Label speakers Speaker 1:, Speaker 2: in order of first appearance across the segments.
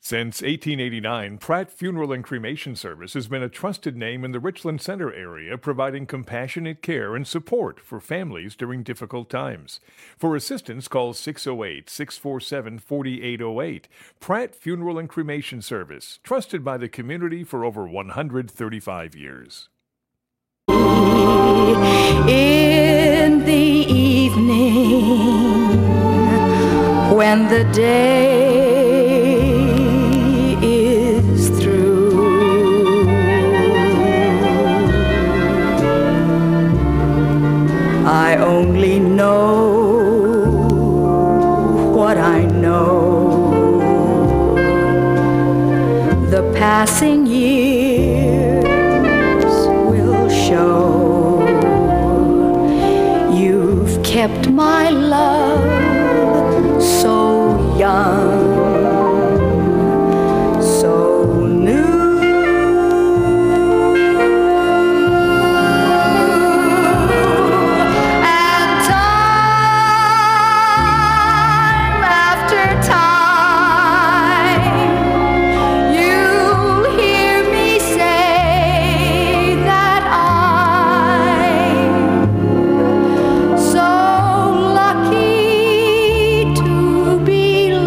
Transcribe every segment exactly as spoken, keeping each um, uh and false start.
Speaker 1: Since eighteen eighty-nine, Pratt Funeral and Cremation Service has been a trusted name in the Richland Center area, providing compassionate care and support for families during difficult times. For assistance, call six oh eight, six four seven, four eight oh eight. Pratt Funeral and Cremation Service, trusted by the community for over one hundred thirty-five years.
Speaker 2: In the evening, when the day is through, I only know what I know. The passing years will show. You've kept my love so young, so new. And time after time, you'll hear me say that I'm so lucky to be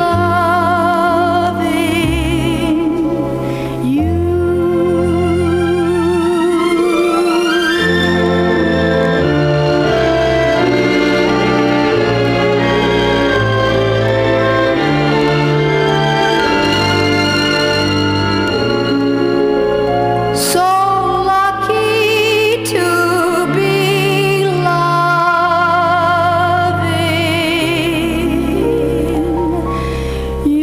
Speaker 2: loving you. So lucky to be loving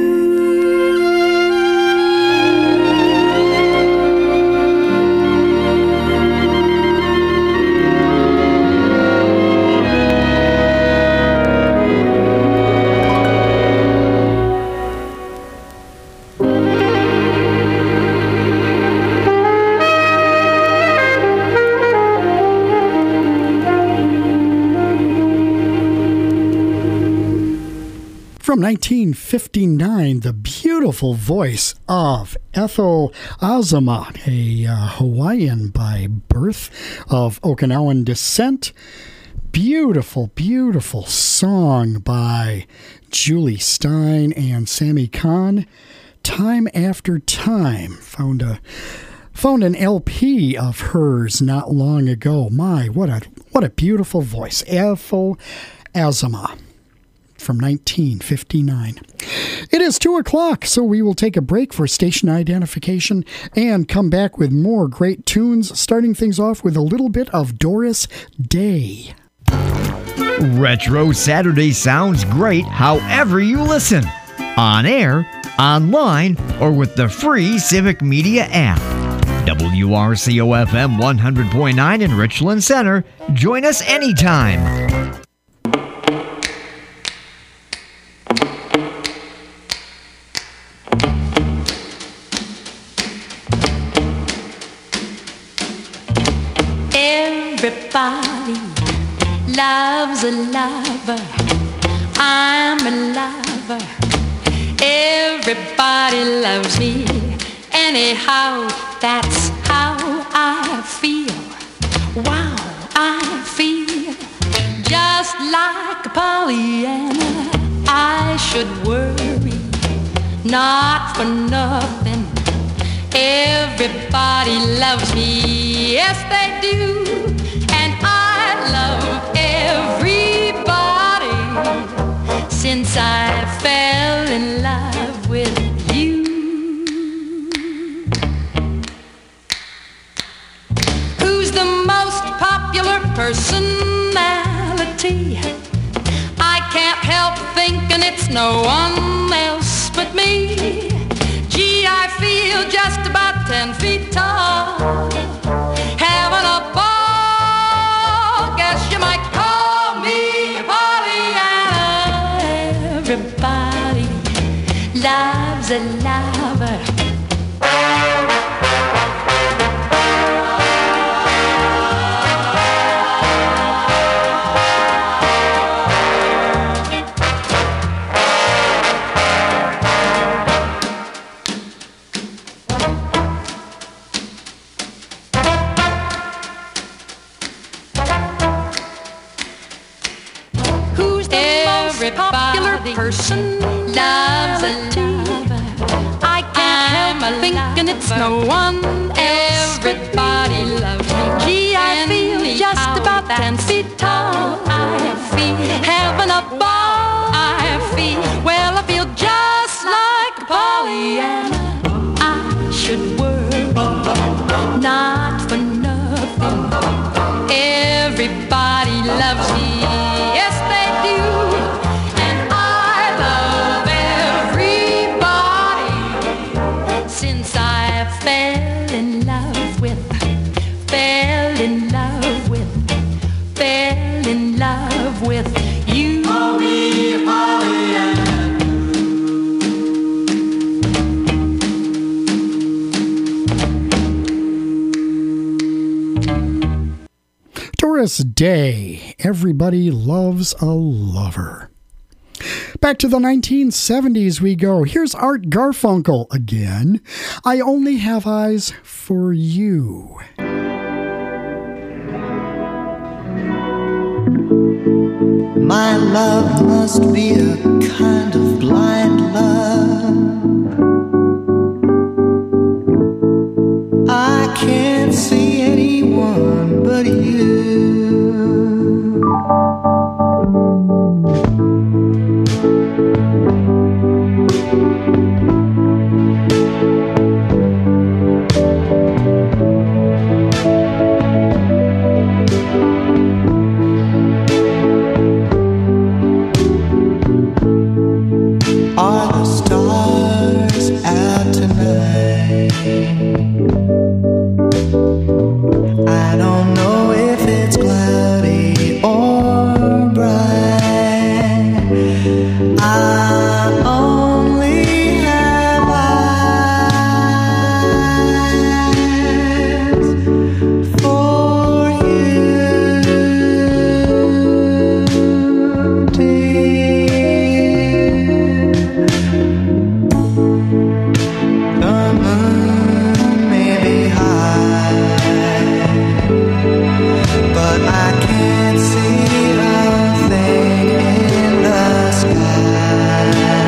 Speaker 3: From nineteen fifty-nine, the beautiful voice of Ethel Azama, a uh, Hawaiian by birth of Okinawan descent. Beautiful, beautiful song by Julie Stein and Sammy Kahn. Time After Time. Found a found an L P of hers not long ago. My, what a what a beautiful voice. Ethel Azama from nineteen fifty-nine. It is two o'clock, so we will take a break for station identification and come back with more great tunes, starting things off with a little bit of Doris Day.
Speaker 4: Retro Saturday sounds great however you listen. On air, online, or with the free Civic Media app. W R C O F M one hundred point nine in Richland Center. Join us anytime.
Speaker 2: Everybody loves a lover. I'm a lover. Everybody loves me. Anyhow, that's how I feel. Wow, I feel just like a Pollyanna. I should worry, not for nothing. Everybody loves me, yes they do. And I love everybody since I fell in love with you. Who's the most popular personality? I can't help thinking it's no one else but me. Gee, I feel just about ten feet tall, having a ball. Guess you might call me Pollyanna. Everybody loves a lover. person loves a lover. I can't help thinking it's no one else. Everybody loves me. Gee, I feel just about ten feet tall. I feel heaven above. I feel, well, I feel just like Pollyanna. I should worry, not for nothing. Everybody loves me, yes they do. And I love everybody since I fell in love with, fell in love with, fell in love with you. Polly, Pollyanna.
Speaker 3: Doris Day, Everybody Loves a Lover. Back to the nineteen seventies we go. Here's Art Garfunkel again. I Only Have Eyes for You.
Speaker 5: My love must be a kind of blind love. I can't see anyone but you. Are the stars out tonight? I don't know if it's cloudy or bright. I only have eyes for you, dear. The moon may be high, but I can't see a thing in the sky,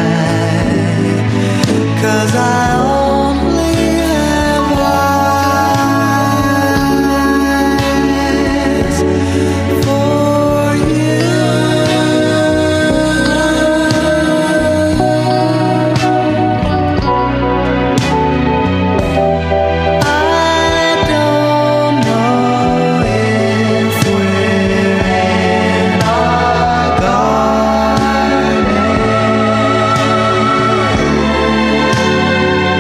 Speaker 5: 'cause I only have eyes for you. I don't know if we're in our garden,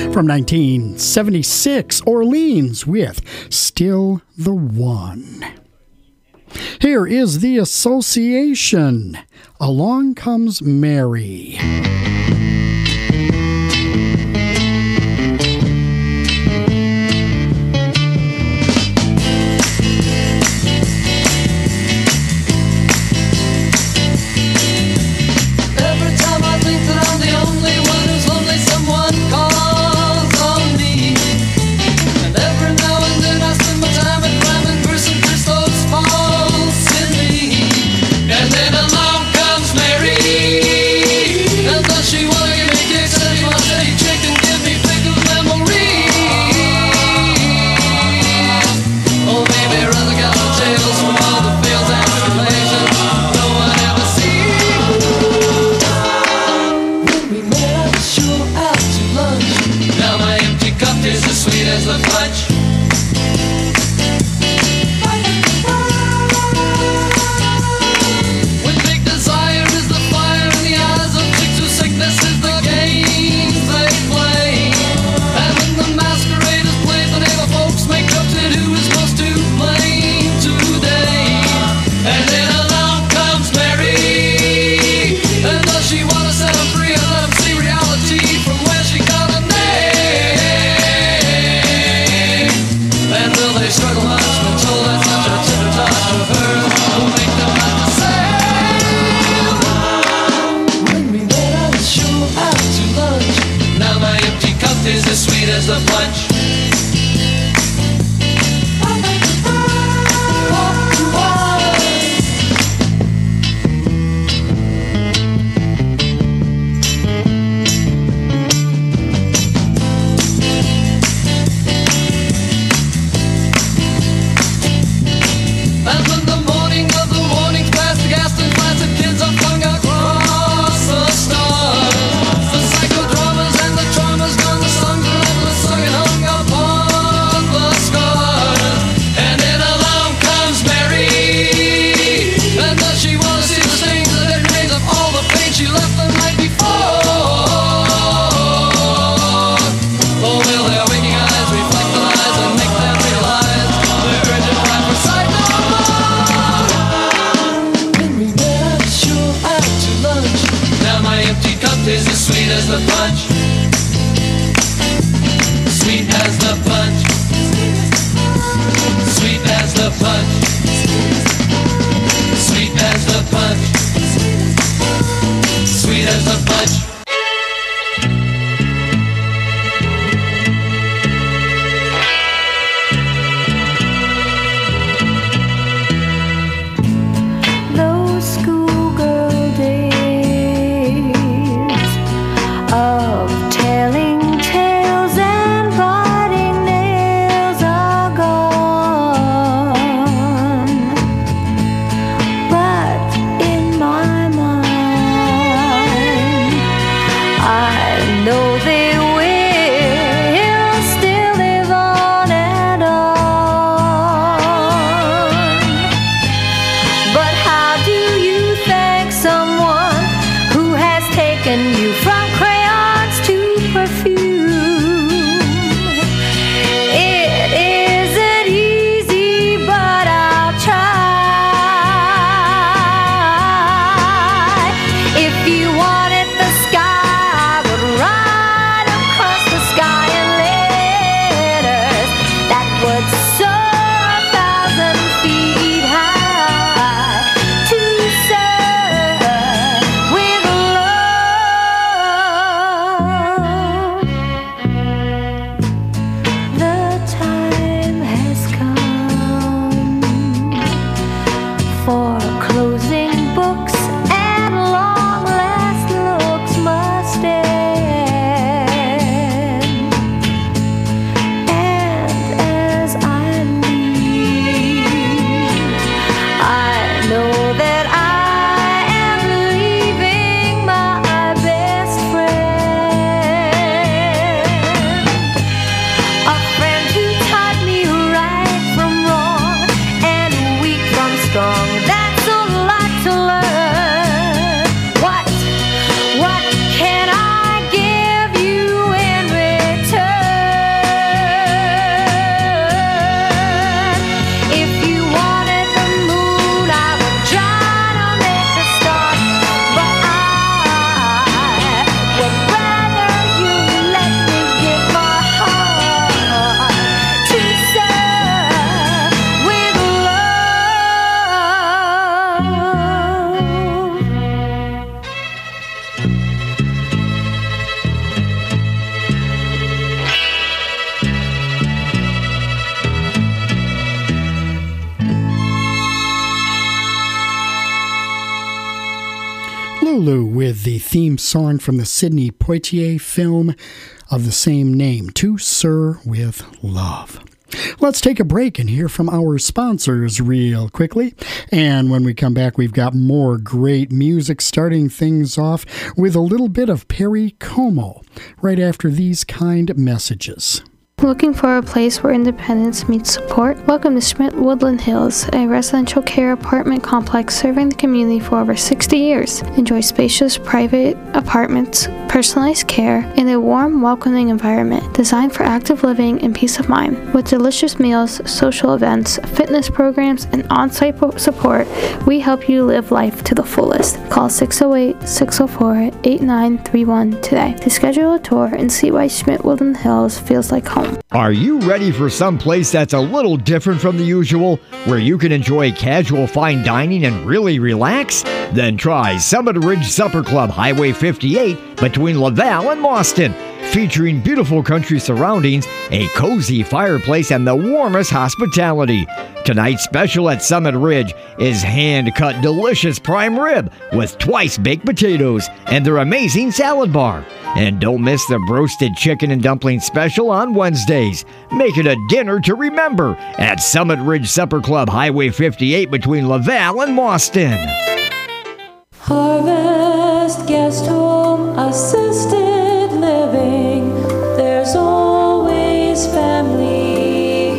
Speaker 3: From nineteen seventy-six, Orleans with Still the One. Here is The Association. Along Comes Mary.
Speaker 6: Of
Speaker 3: Lulu with the theme song from the Sidney Poitier film of the same name, To Sir with Love. Let's take a break and hear from our sponsors real quickly. And when we come back, we've got more great music, starting things off with a little bit of Perry Como right after these kind messages.
Speaker 6: Looking for a place where independence meets support? Welcome to Schmidt Woodland Hills, a residential care apartment complex serving the community for over sixty years. Enjoy spacious private apartments, personalized care, and a warm, welcoming environment designed for active living and peace of mind. With delicious meals, social events, fitness programs, and on-site support, we help you live life to the fullest. Call six oh eight, six oh four, eight nine three one today to schedule a tour and see why Schmidt Woodland Hills feels like home.
Speaker 4: Are you ready for some place that's a little different from the usual, where you can enjoy casual fine dining and really relax? Then try Summit Ridge Supper Club, Highway fifty-eight, between Laval and Boston. Featuring beautiful country surroundings, a cozy fireplace, and the warmest hospitality. Tonight's special at Summit Ridge is hand-cut delicious prime rib with twice baked potatoes and their amazing salad bar. And don't miss the roasted chicken and dumpling special on Wednesdays. Make it a dinner to remember at Summit Ridge Supper Club, Highway fifty-eight, between Laval and Boston.
Speaker 7: Harvest Guest Home Assisted Living, there's always family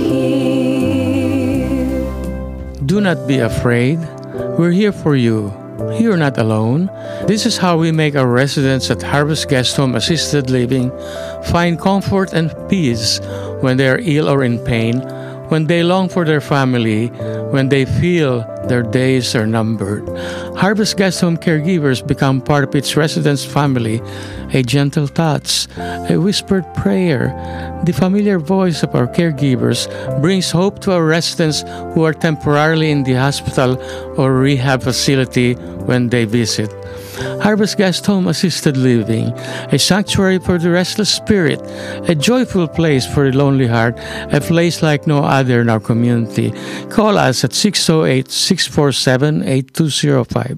Speaker 7: here.
Speaker 8: Do not be afraid. We're here for you. You're not alone. This is how we make our residents at Harvest Guest Home Assisted Living find comfort and peace when they are ill or in pain, when they long for their family, when they feel their days are numbered. Harvest Guest Home caregivers become part of its residents' family, a gentle touch, a whispered prayer. The familiar voice of our caregivers brings hope to our residents who are temporarily in the hospital or rehab facility when they visit. Harvest Guest Home Assisted Living, a sanctuary for the restless spirit, a joyful place for the lonely heart, a place like no other in our community. Call us at six oh eight, six four seven, eight two oh five.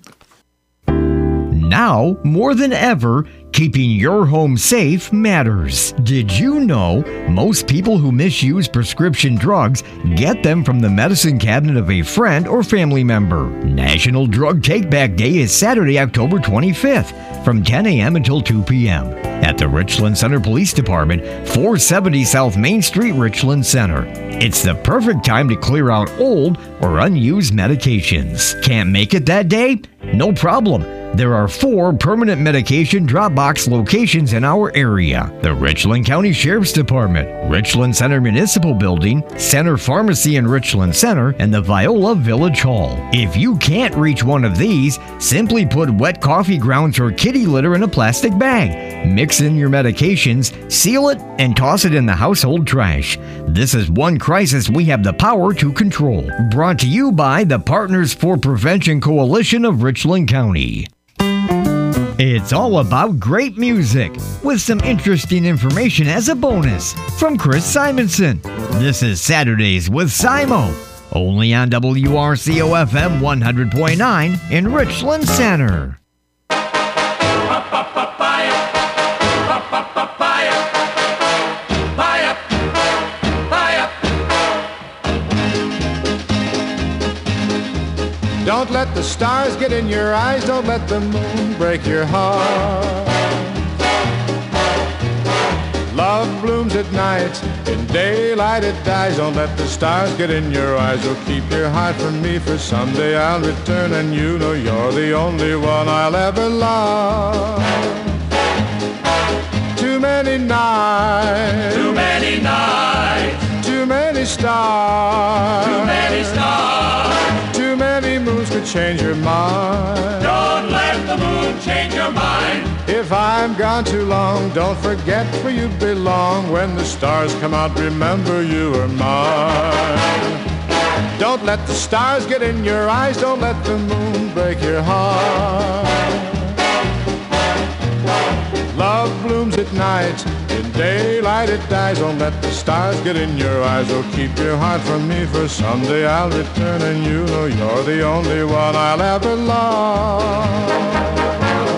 Speaker 4: Now, more than ever, keeping your home safe matters. Did you know most people who misuse prescription drugs get them from the medicine cabinet of a friend or family member? National Drug Take-Back Day is Saturday, October twenty-fifth, from ten a.m. until two p.m. at the Richland Center Police Department, four seventy South Main Street, Richland Center. It's the perfect time to clear out old or unused medications. Can't make it that day? No problem. There are four permanent medication drop box locations in our area: the Richland County Sheriff's Department, Richland Center Municipal Building, Center Pharmacy in Richland Center, and the Viola Village Hall. If you can't reach one of these, simply put wet coffee grounds or kitty litter in a plastic bag. Mix in your medications, seal it, and toss it in the household trash. This is one crisis we have the power to control. Brought to you by the Partners for Prevention Coalition of Richland County. It's all about great music, with some interesting information as a bonus from Chris Simonson. This is Saturdays with Simo, only on W R C O F M one hundred point nine in Richland Center.
Speaker 9: Don't let the stars get in your eyes, don't let the moon break your heart. Love blooms at night, in daylight it dies. Don't let the stars get in your eyes, oh keep your heart from me, for someday I'll return and you know you're the only one I'll ever love. Too many nights,
Speaker 10: too many nights,
Speaker 9: too many stars,
Speaker 10: too many stars,
Speaker 9: too many moons could change your mind.
Speaker 10: Don't let the moon change your mind.
Speaker 9: If I'm gone too long, don't forget where you belong. When the stars come out, remember you are mine. Don't let the stars get in your eyes, don't let the moon break your heart. Love blooms at night, in daylight it dies. Don't let the stars get in your eyes, oh keep your heart from me, for someday I'll return and you know you're the only one I'll ever love.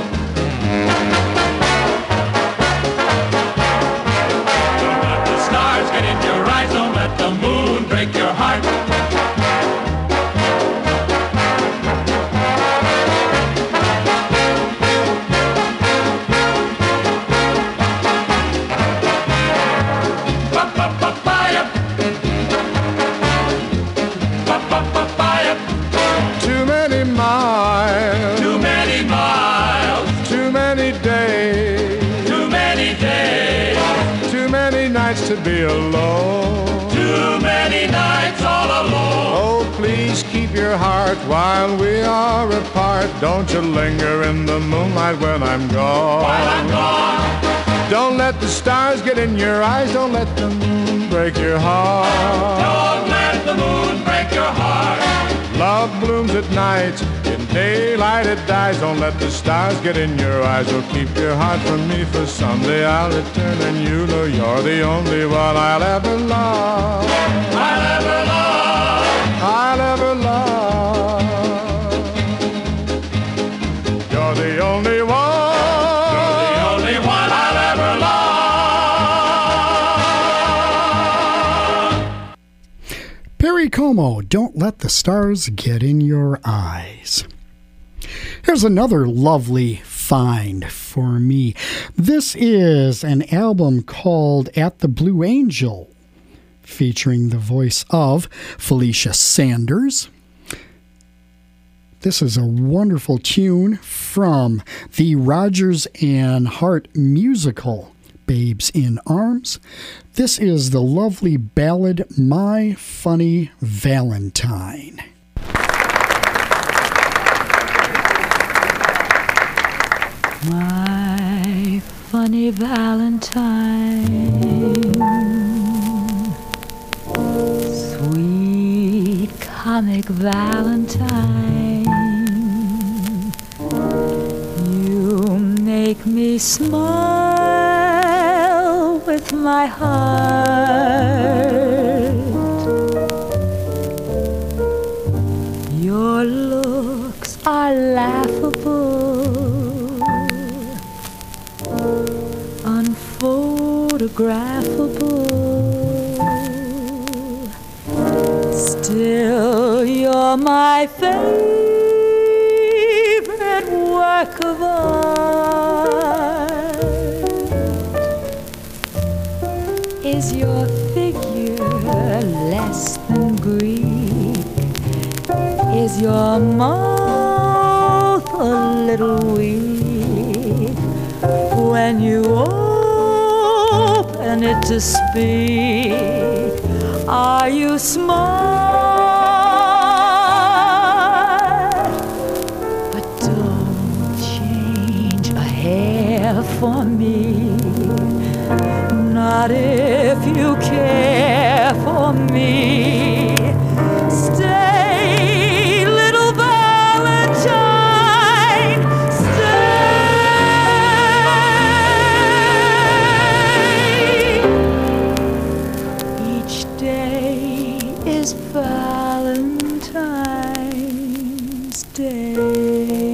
Speaker 9: be alone.
Speaker 10: Too many nights all alone.
Speaker 9: Oh, please keep your heart while we are apart. Don't you linger in the moonlight when I'm gone.
Speaker 10: While I'm gone.
Speaker 9: Don't let the stars get in your eyes. Don't let the moon break your heart.
Speaker 10: Don't let the moon break your heart.
Speaker 9: Love blooms at night. In daylight it dies. Don't let the stars get in your eyes. Oh, keep your heart from me, for someday I'll return and you know you're the only one I'll ever love.
Speaker 10: I'll ever love.
Speaker 9: I'll ever love. You're the only one.
Speaker 10: You're the only one I'll ever love.
Speaker 3: Perry Como, Don't Let the Stars Get in Your Eyes. Here's another lovely find for me. This is an album called At the Blue Angel, featuring the voice of Felicia Sanders. This is a wonderful tune from the Rodgers and Hart musical, Babes in Arms. This is the lovely ballad, My Funny Valentine.
Speaker 7: My funny Valentine, sweet comic Valentine, you make me smile with my heart. Your looks are laughable, unphotographable. Still, you're my favorite work of art. Is your figure less than Greek? Is your mouth a little weak when you open it to speak? Are you smart? But don't change a hair for me, not if you care for me. Stay, little Valentine, stay. Each day is Valentine's Day.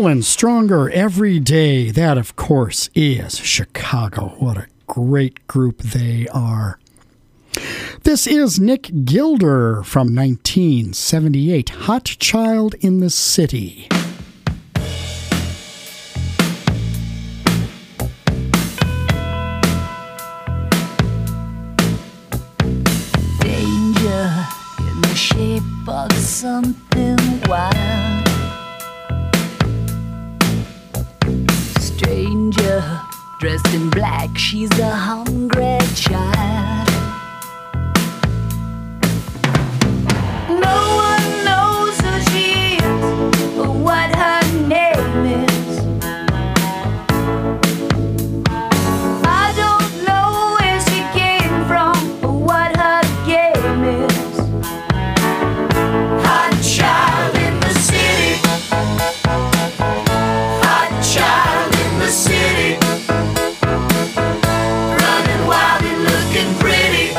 Speaker 3: Feeling stronger every day. That, of course, is Chicago. What a great group they are. This is Nick Gilder from nineteen seventy-eight, Hot Child in the City.
Speaker 11: Danger in the shape of something wild. Stranger dressed in black, she's a hungry child. No one knows who she is or what her name is. I don't know where she came from or what her game is. Hot child in the city. Hot child in the city. Running wild and looking pretty.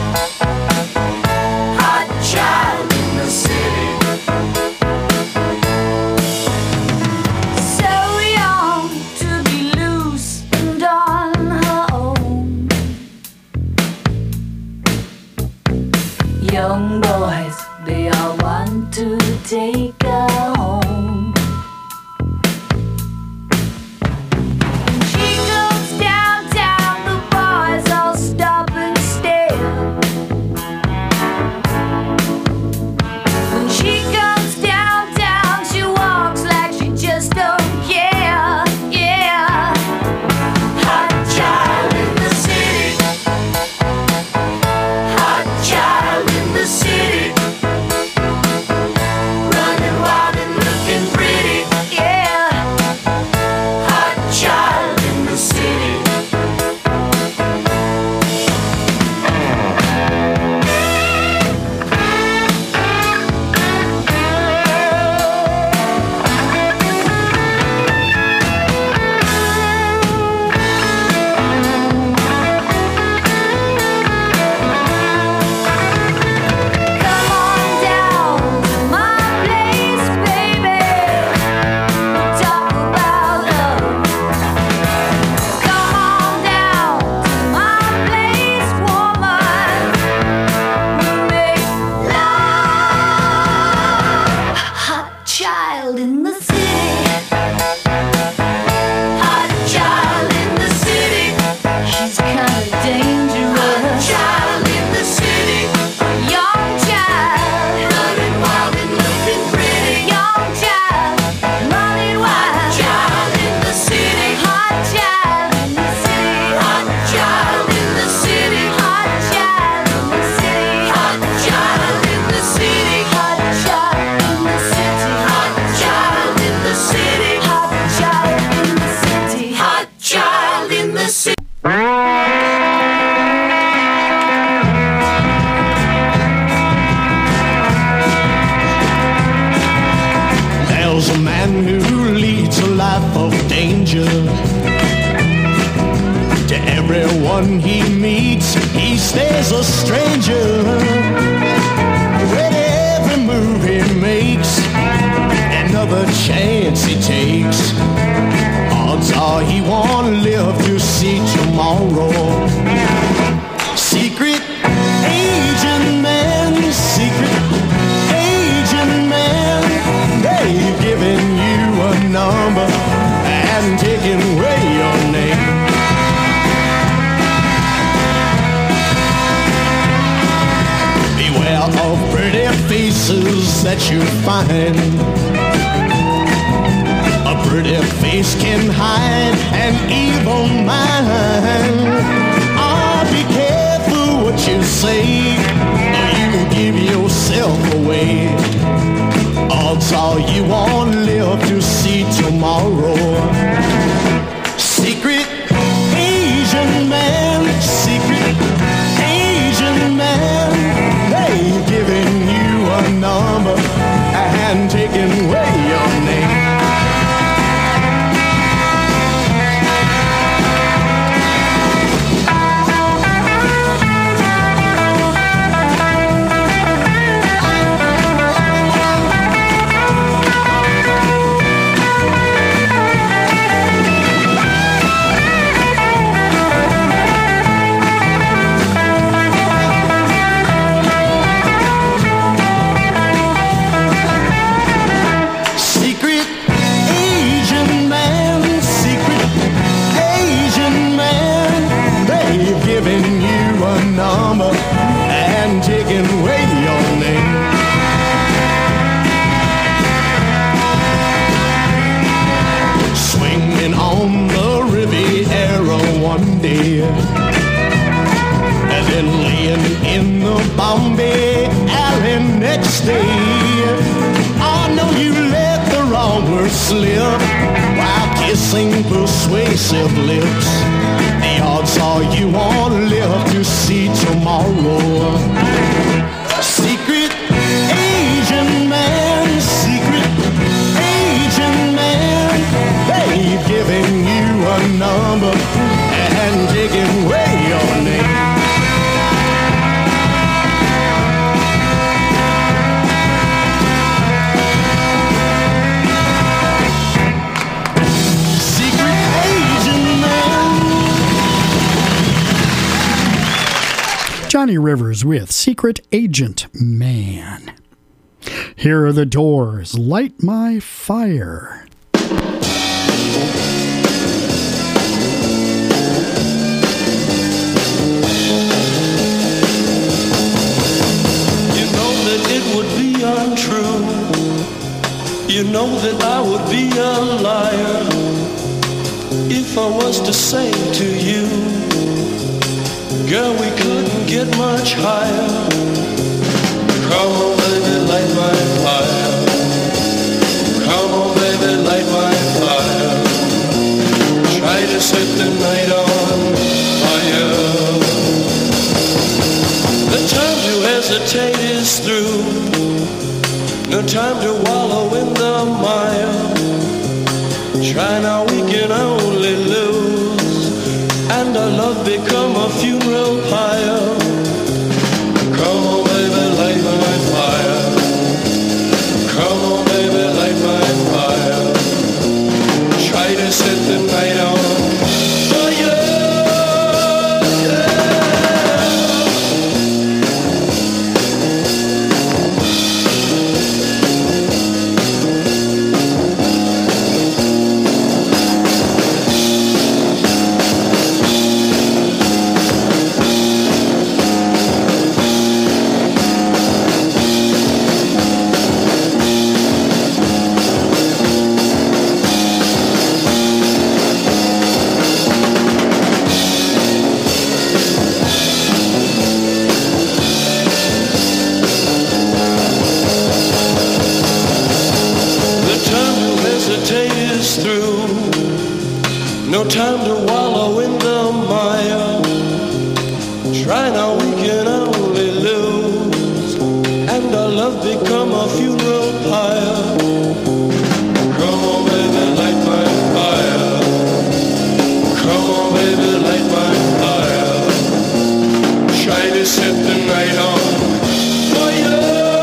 Speaker 11: Hot child in the city. So young to be loose and on her own. Young boys, they all want to take her home. When she goes downtown, the boys all stop and stare. When she comes downtown, she walks like she just don't care. Yeah. Hot child in the city. Hot child in the city. Running wild and looking pretty. Yeah. Hot child in the city. Come on down to my place, baby. Talk about love. Come on down to my place, woman. We'll make love. Hot child in the city. Hot child in the city. She's kinda dangerous. Hot child in the city. Young child. Running wild and looking pretty. Young child. Running wild. Hot child in the city. Hot child in the city. Hot child in the city. Hot child in the city. Hot child in the city. Hot child in the city. Hot child in the city. Hot child in the city. Hot child in the city.
Speaker 12: There's a man who leads a life of danger. To everyone he meets, he stays a stranger. With every move he makes, another chance he takes, odds are he won't live to see tomorrow. Secret agent man, secret agent man, they've given you a number and taken away your name. Beware of pretty faces that you find. A pretty face can hide an evil mind. Ah, be careful what you say, or you give yourself away. Odds are you won't live to see tomorrow. Secret Asian man, secret Asian man, they've given you a number and taken away your name. Bombay alley next day. Oh no, you let the wrong word slip while kissing persuasive lips. The odds are you won't live to see tomorrow. Secret Asian man, secret Asian man, they've given you a number and taken away your name.
Speaker 3: Johnny Rivers with Secret Agent Man. Here are the Doors, Light My Fire.
Speaker 13: You know that it would be untrue. You know that I would be a liar if I was to say to you, girl, we couldn't get much higher. Come on, baby, light my fire. Come on, baby, light my fire. Try to set the night on fire. The time to hesitate is through. No time to wallow in the mire. Try now, we can only lose, and our love become a funeral pyre. Come on, baby, light my fire. Come on, baby, light my fire. Try to set the night on fire. Through. No time to wallow in the mire. Try now, we can only lose, and our love become a funeral pyre. Come on, baby, light my fire. Come on, baby, light my fire. Try to set the night on fire.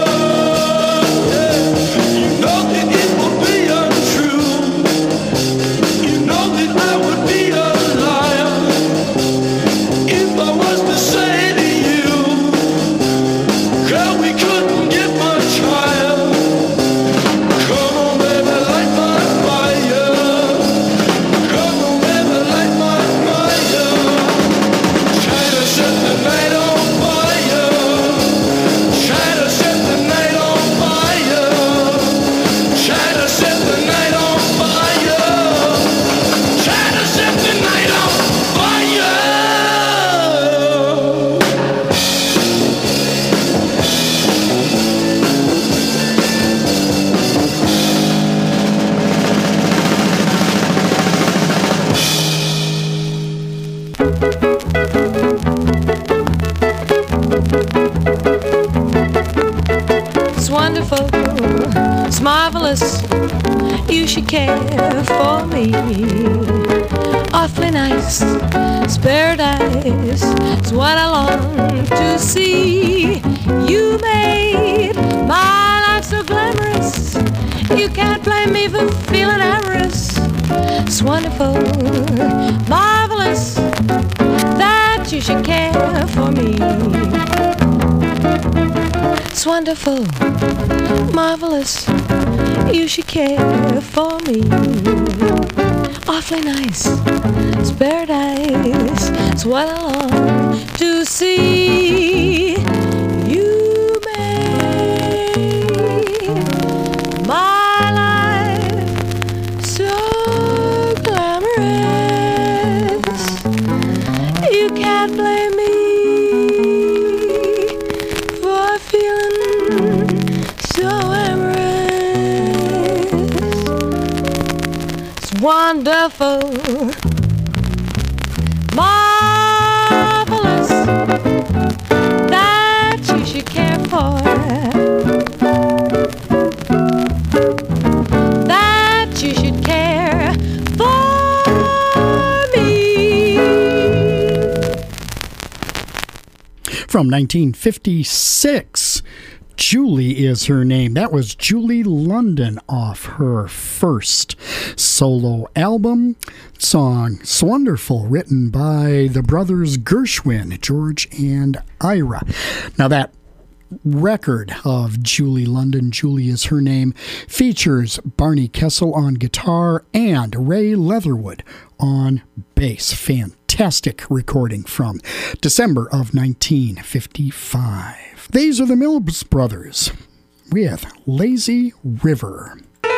Speaker 7: It's marvelous, you should care for me. Awfully nice, it's paradise, it's what I long to see. You made my life so glamorous, you can't blame me for feeling amorous. It's wonderful, marvelous, that you should care for me. It's wonderful, marvelous, you should care for me. Awfully nice, it's paradise, it's what I long to see. You made my life so glamorous, you can't blame me wonderful, marvelous, that you should care for, that you should care for me.
Speaker 3: From nineteen fifty-six, Julie is her name. That was Julie London off her first solo album. Song's wonderful, written by the brothers Gershwin, George and Ira. Now that record of Julie London, Julie is her name, features Barney Kessel on guitar and Ray Leatherwood on bass. Fantastic recording from December of nineteen fifty-five. These are the Mills Brothers with Lazy River.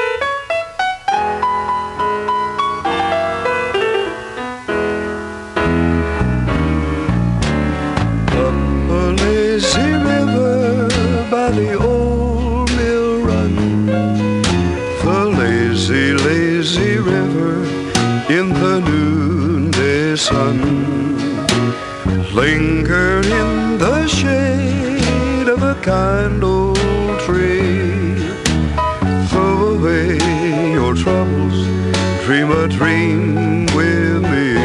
Speaker 14: The old mill run, the lazy, lazy river in the noonday sun. Linger in the shade of a kind old tree. Throw away your troubles, dream a dream with me.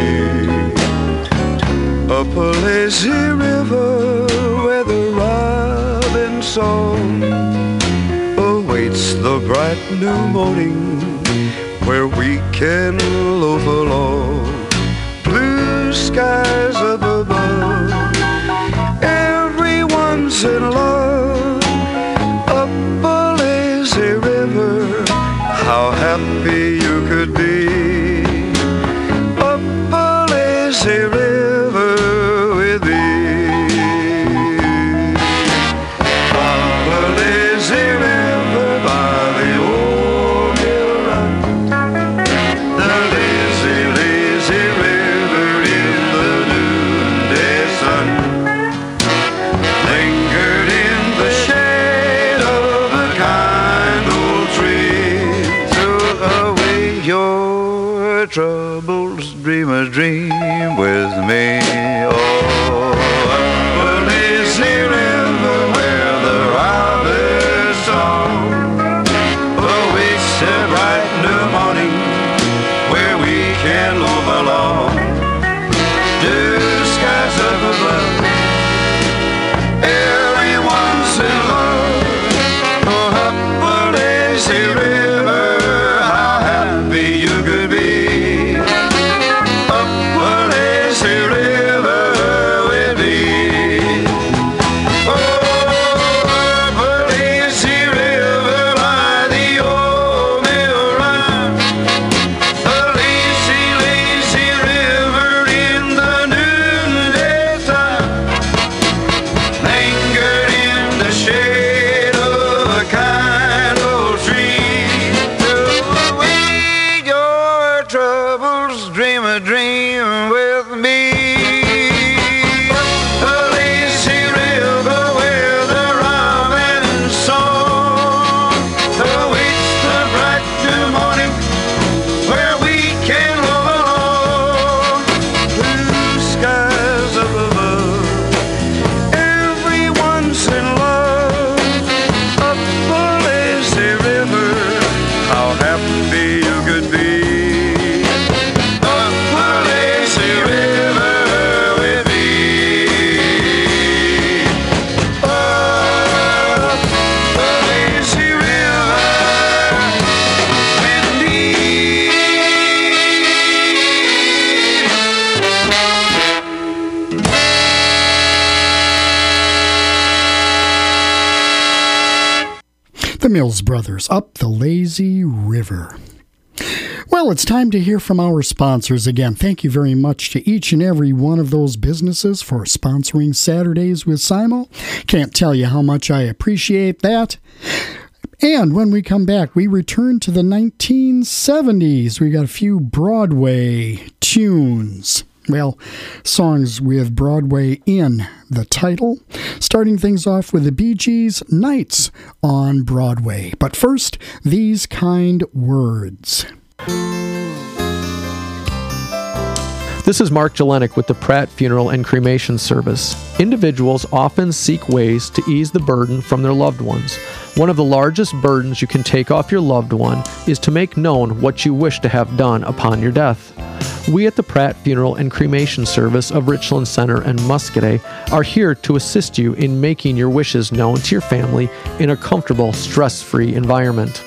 Speaker 14: Up a lazy river where the robin song awaits the bright new morning, where we can loaf along. Blue skies up above, everyone's in love. Up a lazy river, how happy you could be. Up a lazy river with me. Troubles, dream a dream with me. Oh, up a lazy river where the robin's song awaits a bright new morning, where we can loaf along. Blue skies up above, everyone's in love. Oh, up a lazy river, how happy you could be.
Speaker 3: Mills Brothers, Up the Lazy River. Well, it's time to hear from our sponsors again. Thank you very much to each and every one of those businesses for sponsoring Saturdays with Simo. Can't tell you how much I appreciate that. And when we come back, we return to the nineteen seventies. We got a few Broadway tunes. Well, songs with Broadway in the title. Starting things off with the Bee Gees' Nights on Broadway. But first, these kind words.
Speaker 15: This is Mark Jelenic with the Pratt Funeral and Cremation Service. Individuals often seek ways to ease the burden from their loved ones. One of the largest burdens you can take off your loved one is to make known what you wish to have done upon your death. We at the Pratt Funeral and Cremation Service of Richland Center and Muscadet are here to assist you in making your wishes known to your family in a comfortable, stress-free environment.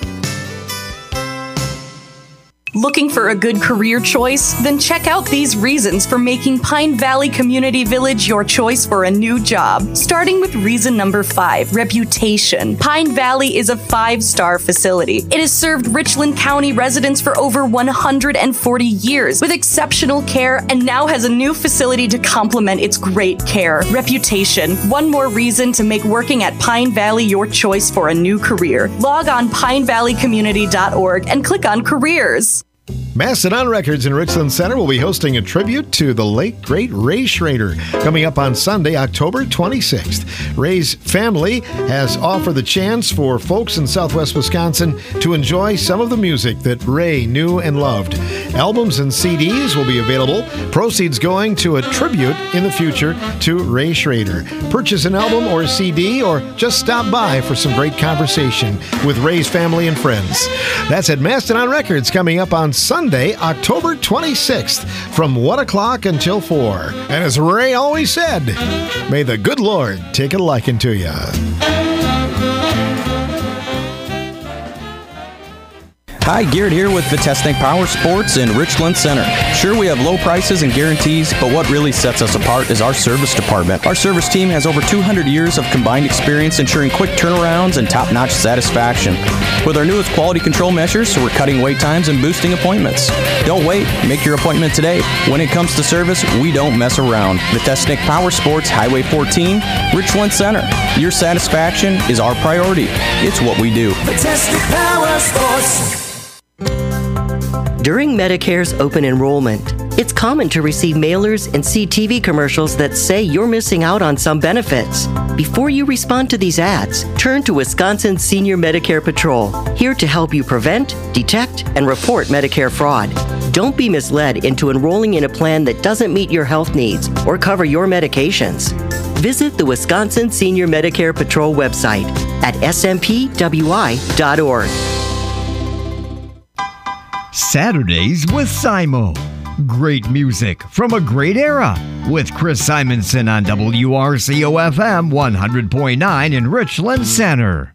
Speaker 16: Looking for a good career choice? Then check out these reasons for making Pine Valley Community Village your choice for a new job. Starting with reason number five, reputation. Pine Valley is a five-star facility. It has served Richland County residents for over one hundred forty years with exceptional care and now has a new facility to complement its great care. Reputation. One more reason to make working at Pine Valley your choice for a new career. Log on pine valley community dot org and click on careers.
Speaker 17: Mastodon Records in Richland Center will be hosting a tribute to the late, great Ray Schrader coming up on Sunday, October twenty-sixth. Ray's family has offered the chance for folks in southwest Wisconsin to enjoy some of the music that Ray knew and loved. Albums and C Ds will be available, proceeds going to a tribute in the future to Ray Schrader. Purchase an album or a C D or just stop by for some great conversation with Ray's family and friends. That's at Mastodon Records coming up on Sunday, October twenty-sixth, from one o'clock until four. And as Ray always said, may the good Lord take a liking to you.
Speaker 18: Hi, Garrett here with Vitesnik Power Sports in Richland Center. Sure, we have low prices and guarantees, but what really sets us apart is our service department. Our service team has over two hundred years of combined experience ensuring quick turnarounds and top-notch satisfaction. With our newest quality control measures, we're cutting wait times and boosting appointments. Don't wait. Make your appointment today. When it comes to service, we don't mess around. Vitesnik Power Sports, Highway fourteen, Richland Center. Your satisfaction is our priority. It's what we do.
Speaker 19: Vitesnik Power Sports. During Medicare's open enrollment, it's common to receive mailers and see T V commercials that say you're missing out on some benefits. Before you respond to these ads, turn to Wisconsin Senior Medicare Patrol, here to help you prevent, detect, and report Medicare fraud. Don't be misled into enrolling in a plan that doesn't meet your health needs or cover your medications. Visit the Wisconsin Senior Medicare Patrol website at s m p w i dot org.
Speaker 4: Saturdays with Simo. Great music from a great era with Chris Simonson on W R C O F M one hundred point nine in Richland Center.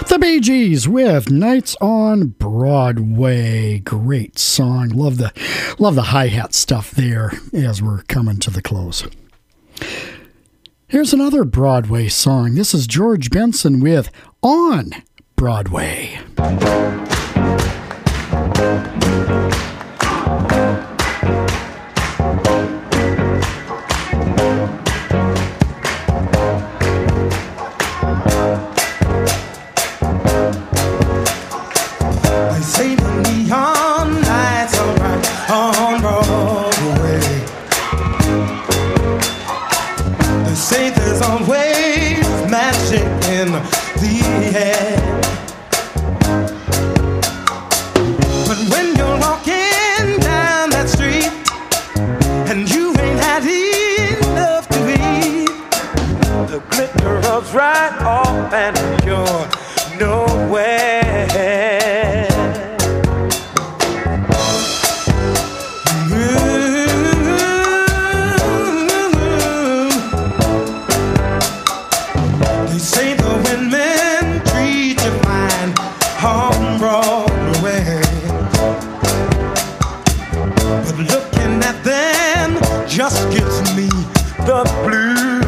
Speaker 3: The Bee Gees with Nights on Broadway. Great song. Love the love the hi-hat stuff there as we're coming to the close. Here's another Broadway song. This is George Benson with On Broadway.
Speaker 20: They say the neon lights are right on Broadway. They say there's always magic in the air. But when you're walking down that street and you ain't had enough to eat, the glitter rubs right off and you're nowhere. They say the women treat you fine on Broadway, but looking at them just gives me the blues.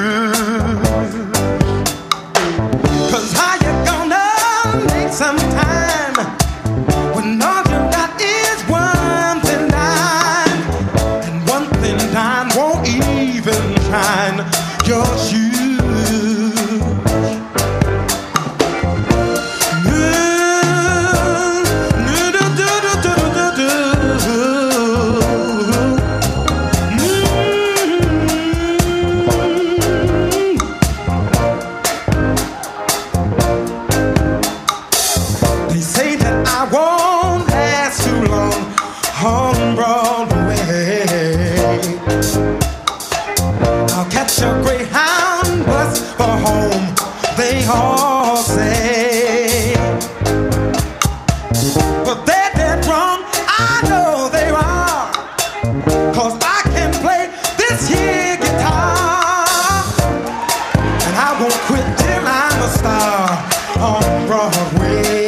Speaker 20: 'Cause how you gonna make some time when all you got is one thin dime, and one thin dime won't even shine your shoes. They say that I won't last too long on Broadway. I'll catch a Greyhound bus for home, they all say. But they're dead wrong, I know they are, 'cause I can play this here guitar, and I won't quit till I'm a star on Broadway.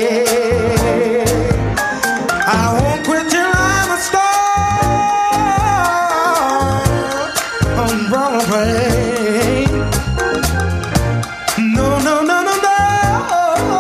Speaker 20: I won't quit till I'm a star on Broadway. No, no, no, no, no.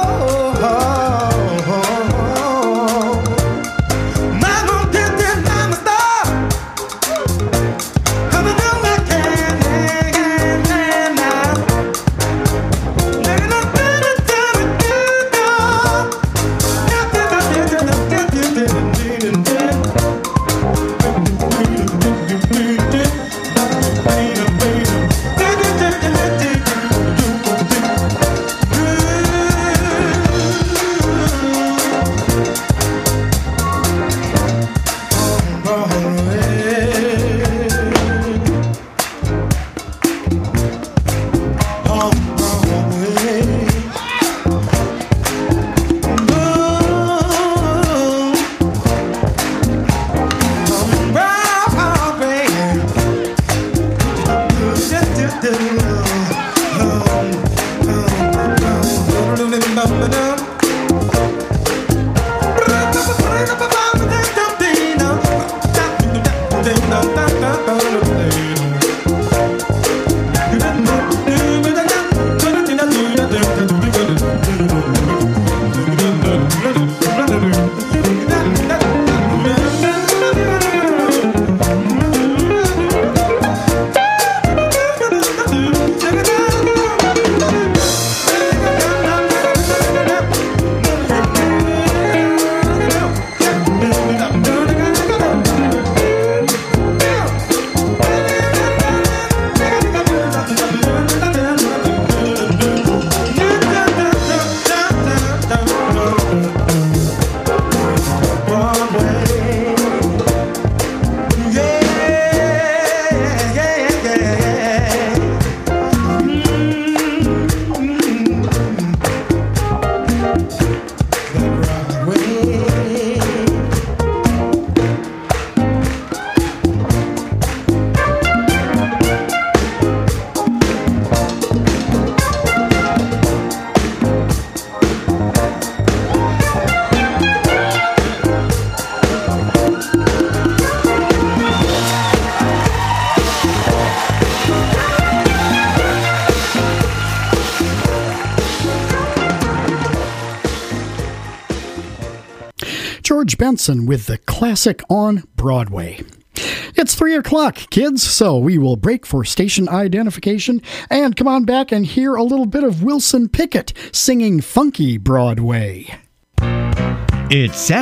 Speaker 3: George Benson with the classic on Broadway. It's three o'clock, kids, so we will break for station identification and come on back and hear a little bit of Wilson Pickett singing Funky Broadway.
Speaker 4: It's